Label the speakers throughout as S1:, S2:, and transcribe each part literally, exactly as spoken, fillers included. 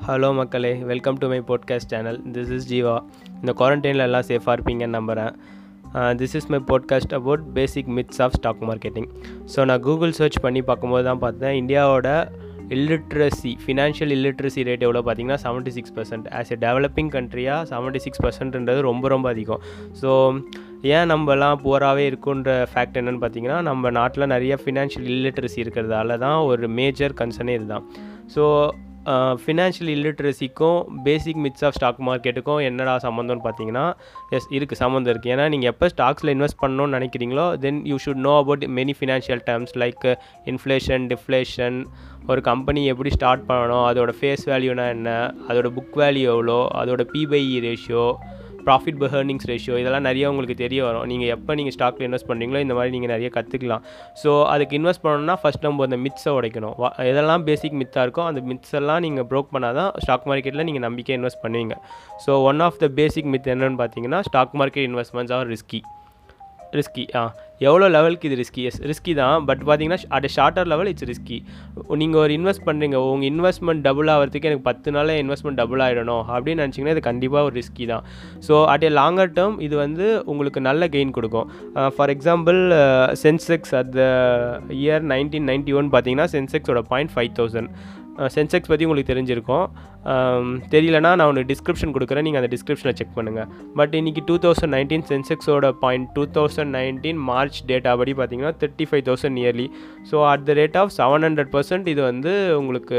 S1: Hello மக்களே, welcome to my podcast channel. This is Jeeva. இந்த குவாரண்டைனில் எல்லாம் சேஃபாக இருப்பீங்கன்னு நம்புகிறேன். This is my podcast about basic myths of stock marketing. So நான் கூகுள் சர்ச் பண்ணி பார்க்கும்போது தான் பார்த்தேன், இந்தியாவோட இல்லிட்ரஸி ஃபினான்ஷியல் இல்லிட்ரஸி ரேட் எவ்வளோ பார்த்தீங்கன்னா seventy six percent. As a developing கண்ட்ரியாக செவன்ட்டி சிக்ஸ் பர்சன்ட்ன்றது ரொம்ப ரொம்ப அதிகம். ஸோ ஏன் நம்மலாம் புவராகவே இருக்குன்ற ஃபேக்ட் என்னென்னு பார்த்தீங்கன்னா, நம்ம நாட்டில் நிறைய ஃபினான்ஷியல் இல்லிட்ரஸி இருக்கிறதால தான் ஒரு மேஜர் கன்சர்னே இதுதான். ஸோ ஃபினான்ஷியல் இல்லிட்ரஸிக்கும் பேசிக் மித்ஸ் ஆஃப் ஸ்டாக் மார்க்கெட்டுக்கும் என்னடா சம்மந்தம்னு பார்த்தீங்கன்னா, எஸ் இருக்குது, சம்மந்தம் இருக்குது. ஏன்னா நீங்கள் எப்போ ஸ்டாக்ஸில் இன்வெஸ்ட் பண்ணணும்னு நினைக்கிறீங்களோ then you should know about many financial terms like inflation, deflation, ஒரு கம்பெனி எப்படி ஸ்டார்ட் பண்ணணும், அதோட ஃபேஸ் வேல்யூனா என்ன, அதோட புக் வேல்யூ எவ்வளோ, அதோட P by E ratio, profit by earnings ratio, இதெல்லாம் நிறைய உங்களுக்கு தெரிய வரும். நீங்கள் எப்போ நீங்கள் ஸ்டாக்கில் இன்வெஸ்ட் பண்ணுறீங்களோ இந்த மாதிரி நீங்கள் நிறைய கற்றுக்கலாம். ஸோ அதுக்கு இன்வெஸ்ட் பண்ணணும்னா ஃபஸ்ட் நம்ம அந்த மித்ஸை உடைக்கணும். எதெல்லாம் பேசிக் மித்தாக இருக்கோ அந்த மித்ஸ் எல்லாம் நீங்கள் ப்ரோக் பண்ணால் தான் ஸ்டாக் மார்க்கெட்டில் நீங்கள் நம்பிக்கை இன்வெஸ்ட் பண்ணுவீங்க. So one of the basic myth என்னென்னு பார்த்தீங்கன்னா, stock market investments are risky. Risky ஆ எவ்வளோ லெவலுக்கு இது ரிஸ்கி? எஸ் ரிஸ்கி தான். பட் பார்த்தீங்கன்னா at shorter level it's risky. நீங்கள் ஒரு இன்வெஸ்ட் பண்ணுறீங்க, உங்கள் இன்வெஸ்ட்மெண்ட் டபுள் ஆகிறதுக்கு எனக்கு பத்து நாளில் இன்வெஸ்ட்மெண்ட் டபுள் ஆகிடணும் அப்படின்னு நினச்சிங்கன்னா இது கண்டிப்பாக ஒரு ரிஸ்கி தான். So at a longer term இது வந்து உங்களுக்கு நல்ல கெயின் கொடுக்கும். For example Sensex at the year nineteen ninety one பார்த்தீங்கன்னா சென்செக்ஸோட பாயிண்ட் ஃபைவ் தௌசண்ட். சென்செக்ஸ் பற்றி உங்களுக்கு தெரிஞ்சிருக்கும். தெரியலனா நான் ஒன்று டிஸ்கிரிப்ஷன் கொடுக்குறேன், நீங்கள் அந்த டிஸ்கிரிப்ஷனில் செக் பண்ணுங்கள். பட் இன்றைக்கி டூ தௌசண்ட் நைன்டீன் சென்செக்ஸோட point two thousand nineteen March data படி பார்த்தீங்கன்னா thirty five thousand nearly. So at the rate of seven hundred percent இது வந்து உங்களுக்கு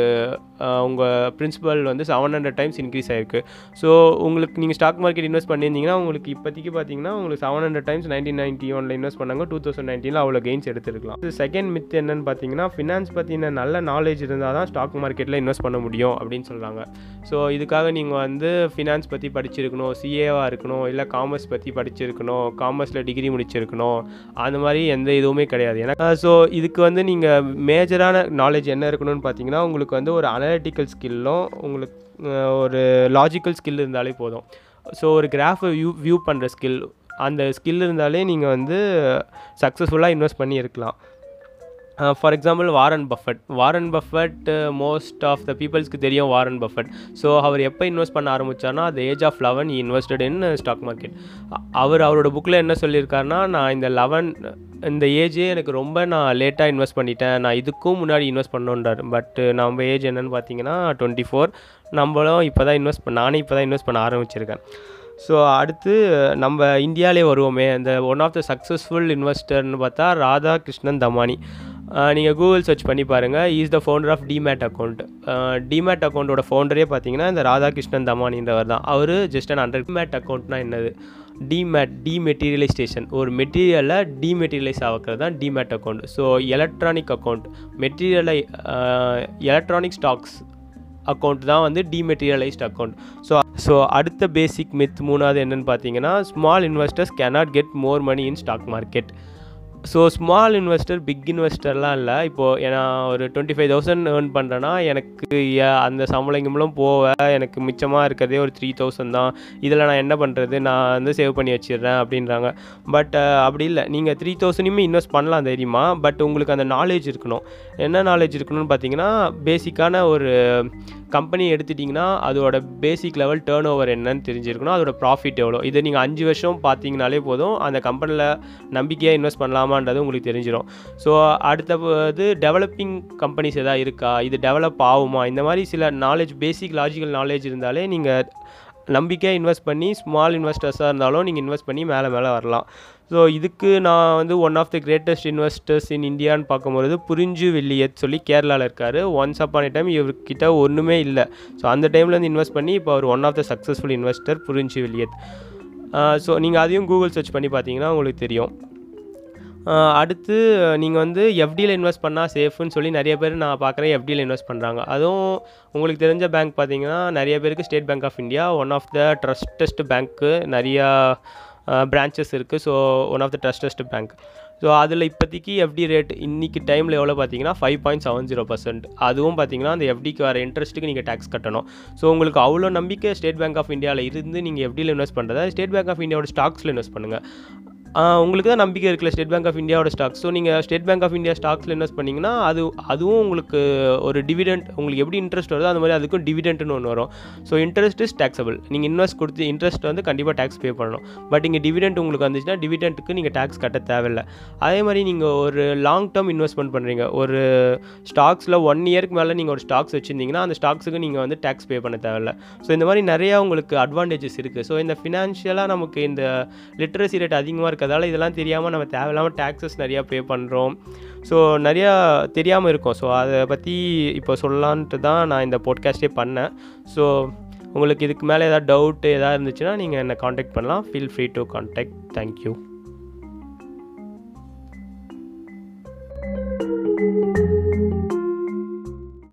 S1: உங்கள் பிரின்சிபல் வந்து செவன் ஹண்ட்ரட் டைம்ஸ் இன்க்ரீஸ் ஆகிருக்கு. ஸோ உங்களுக்கு நீங்கள் ஸ்டாக் மார்க்கெட் இன்வெஸ்ட் பண்ணியிருந்தீங்கன்னா உங்களுக்கு இப்போதைக்கு பார்த்தீங்கன்னா உங்களுக்கு seven hundred times nineteen ninety ஒனில் இன்வெஸ்ட் பண்ணாங்க, டூ தௌசண்ட் நைன்டீனில் அவ்வளோ கெயின்ஸ் எடுத்துருக்கலாம். செகண்ட் மித் என்னென்னு பார்த்தீங்கன்னா, ஃபினான்ஸ் பற்றின நல்ல நாலேஜ் இருந்தால் தான் ஸ்டாக் மார்க்கெட்டில் இன்வெஸ்ட் பண்ண முடியும் அப்படின்னு சொல்கிறாங்க. ஸோ இதுக்காக நீங்கள் வந்து ஃபினான்ஸ் பற்றி படிச்சிருக்கணும், சிஏவாக இருக்கணும், இல்லை காமர்ஸ் பற்றி படிச்சிருக்கணும், காமர்ஸில் டிகிரி முடிச்சிருக்கணும், அந்த மாதிரி எந்த இதுவுமே கிடையாது. ஏன்னா ஸோ இதுக்கு வந்து நீங்கள் மேஜரான நாலேஜ் என்ன இருக்கணும்னு பார்த்தீங்கன்னா, உங்களுக்கு வந்து ஒரு அனலிட்டிக்கல் ஸ்கில்லும் உங்களுக்கு ஒரு லாஜிக்கல் ஸ்கில் இருந்தாலே போதும். ஸோ ஒரு கிராஃபை வியூ வியூ பண்ணுற ஸ்கில், அந்த ஸ்கில் இருந்தாலே நீங்கள் வந்து சக்ஸஸ்ஃபுல்லாக இன்வெஸ்ட் பண்ணி இருக்கலாம். For example Warren Buffett. Warren Buffett most of the பீப்புள்ஸ்க்கு தெரியும் வாரன் பஃபட். ஸோ அவர் எப்போ இன்வெஸ்ட் பண்ண ஆரம்பித்தார்னா அந்த age of eleven he invested in stock market. அவர் அவரோட புக்கில் என்ன சொல்லியிருக்காருனா, நான் இந்த லெவன் இந்த ஏஜே எனக்கு ரொம்ப நான் லேட்டாக இன்வெஸ்ட் பண்ணிட்டேன், நான் இதுக்கும் முன்னாடி இன்வெஸ்ட் பண்ணோன்றார். பட் நம்ம ஏஜ் என்னென்னு பார்த்தீங்கன்னா டுவெண்ட்டி ஃபோர். நம்மளும் இப்போ தான் இன்வெஸ்ட் பண்ண நானே இப்போ தான் இன்வெஸ்ட் பண்ண ஆரம்பிச்சிருக்கேன். ஸோ அடுத்து நம்ம இந்தியாவிலே வருவோமே, அந்த ஒன் ஆஃப் த சக்ஸஸ்ஃபுல் இன்வெஸ்டர்னு பார்த்தா ராதாகிருஷ்ணன் தமானி. நீங்கள் கூகுள் சர்ச் பண்ணி பாருங்கள், is the founder of demat account. Demat அக்கௌண்ட்டோட ஃபவுண்டரே பார்த்தீங்கன்னா இந்த ராதாகிருஷ்ணன் தமானின்றவர் தான். அவர் ஜஸ்ட் அண்ட் அண்டர் டிமேட் அக்கௌண்ட்னா என்னது? டிமேட் டிமெட்டீரியலைசேஷன், ஒரு மெட்டீரியலை டிமெட்டீரியலைஸ் ஆகிறது தான் demat account. So electronic account, மெட்டீரியலை எலக்ட்ரானிக் ஸ்டாக்ஸ் அக்கௌண்ட் தான் வந்து டிமெட்டீரியலைஸ்ட் அக்கௌண்ட். ஸோ ஸோ அடுத்த பேசிக் மித் மூணாவது என்னென்னு பார்த்தீங்கன்னா, small investors cannot get more money in stock market. So small investor big இன்வெஸ்டர்லாம் இல்லை. இப்போது நான் ஒரு டுவெண்ட்டி ஃபைவ் தௌசண்ட் ஏர்ன் பண்ணுறேன்னா எனக்கு அந்த சம்பளங்களும் போக எனக்கு மிச்சமாக இருக்கிறதே ஒரு த்ரீ தௌசண்ட் தான். இதில் நான் என்ன பண்ணுறது, நான் வந்து சேவ் பண்ணி வச்சிடுறேன் அப்படின்றாங்க. பட் அப்படி இல்லை, நீங்கள் த்ரீ தௌசண்டையுமே இன்வெஸ்ட் பண்ணலாம் தெரியுமா. பட் உங்களுக்கு அந்த நாலேஜ் இருக்கணும். என்ன நாலேஜ் இருக்கணும்னு பார்த்தீங்கன்னா, பேசிக்கான ஒரு கம்பெனி எடுத்துட்டிங்கன்னா அதோட பேசிக் லெவல் டேர்ன் ஓவர் என்னன்னு தெரிஞ்சிருக்கணும், அதோட ப்ராஃபிட் எவ்வளோ. இதை நீங்கள் அஞ்சு வருஷம் பார்த்தீங்கனாலே போதும், அந்த கம்பெனியில் நம்பிக்கையாக இன்வெஸ்ட் பண்ணலாமான்றது உங்களுக்கு தெரிஞ்சிடும். ஸோ அடுத்தது டெவலப்பிங் கம்பெனிஸ் எதாவது இருக்கா, இது டெவலப் ஆகுமா, இந்த மாதிரி சில நாலேஜ், பேசிக் லாஜிக்கல் நாலேஜ் இருந்தாலே நீங்கள் நம்பிக்கையாக இன்வெஸ்ட் பண்ணி, ஸ்மால் இன்வெஸ்டர்ஸாக இருந்தாலும் நீங்கள் இன்வெஸ்ட் பண்ணி மேலே மேலே வரலாம். ஸோ இதுக்கு நான் வந்து one of the greatest investors in இந்தியான்னு பார்க்கும்போது புரிஞ்சு வில்லியத் சொல்லி கேரளாவில் இருக்கார். ஒன்ஸ் அப்பான் எ டைம் இவர்கிட்ட ஒன்றுமே இல்லை. ஸோ அந்த டைமில் வந்து இன்வெஸ்ட் பண்ணி இப்போ அவர் one of the successful investor புரிஞ்சு வில்லியத். ஸோ நீங்கள் அதையும் கூகுள் சர்ச் பண்ணி பார்த்தீங்கன்னா உங்களுக்கு தெரியும். அடுத்து நீங்கள் வந்து எஃப்டியில் இன்வெஸ்ட் பண்ணால் சேஃப்னு சொல்லி நிறைய பேர் நான் பார்க்குறேன் எஃப்டியில் இன்வெஸ்ட் பண்ணுறாங்க. அதுவும் உங்களுக்கு தெரிஞ்ச பேங்க் பார்த்தீங்கன்னா நிறைய பேருக்கு State Bank of India one of the trustest பேங்க்கு, நிறையா பிரான்ச்சஸ் இருக்குது. So one of the trustest bank. So அதில் இப்போதைக்கு எஃப்டி ரேட் இன்றைக்கி டைமில் எவ்வளோ பார்த்தீங்கன்னா five point seven zero percent. அதுவும் பார்த்தீங்கன்னா அந்த எஃப்டிக்கு வர இன்ட்ரெஸ்ட்டுக்கு நீங்கள் டேக்ஸ் கட்டணும். ஸோ உங்களுக்கு அவ்வளோ நம்பிக்கை ஸ்டேட் பேங்க் ஆஃப் இந்தியாவில் இருந்து நீங்கள் எஃப்டியில் இன்வெஸ்ட் பண்ணுறதா ஸ்டேட் பேங்க் ஆஃப் இந்தியாவோட ஸ்டாக்ஸில் இன்வெஸ்ட் பண்ணுங்கள். உங்களுக்கு தான் நம்பிக்கை இருக்குல்ல ஸ்டேட் பேங்க் ஆஃப் இந்தியாவோட ஸ்டாக்ஸ். ஸோ நீங்கள் ஸ்டேட் பேங்க் ஆஃப் இந்தியா ஸ்டாக்ஸில் இன்வெஸ்ட் பண்ணிங்கன்னா அது அதுவும் உங்களுக்கு ஒரு டிவிடெண்ட், உங்களுக்கு எப்படி இன்ட்ரெஸ்ட் வருதோ அந்த மாதிரி அதுக்கும் டிவிடெண்ட்னு ஒன்று வரும். So interest is taxable. நீங்கள் இன்வெஸ்ட் கொடுத்து இன்ட்ரெஸ்ட் வந்து கண்டிப்பாக டேக்ஸ் பே பண்ணணும். பட் இங்கே டிவிடெண்ட் உங்களுக்கு வந்துச்சுன்னா டிவிடெண்ட்டுக்கு நீங்கள் டேக்ஸ் கட்ட தேவையில்லை. அதே மாதிரி நீங்கள் ஒரு லாங் டேர்ம் இன்வெஸ்ட்மெண்ட் பண்ணுறீங்க, ஒரு ஸ்டாக்ஸில் ஒன் இயருக்கு மேலே நீங்கள் ஒரு ஸ்டாக்ஸ் வச்சுருந்தீங்கன்னா அந்த ஸ்டாக்ஸுக்கு நீங்கள் வந்து டேக்ஸ் பே பண்ண தேவையில்லை. ஸோ இந்த மாதிரி நிறையா உங்களுக்கு அட்வான்டேஜஸ் இருக்குது. ஸோ இந்த ஃபினான்ஷியலாக நமக்கு இந்த லிட்ரஸி ரேட் அதிகமாக இருக்கிறதால இதெல்லாம் தெரியாமல் நம்ம தேவையில்லாமல் டேக்ஸஸ் நிறையா பே பண்ணுறோம். ஸோ நிறையா தெரியாமல் இருக்கும். ஸோ அதை பற்றி இப்போ சொல்லலான்ட்டு தான் நான் இந்த பாட்காஸ்ட்டே பண்ணேன். ஸோ உங்களுக்கு இதுக்கு மேலே ஏதாவது டவுட்டு எதாவது இருந்துச்சுன்னா நீங்கள் என்னை காண்டாக்ட் பண்ணலாம். Feel free to contact. Thank you.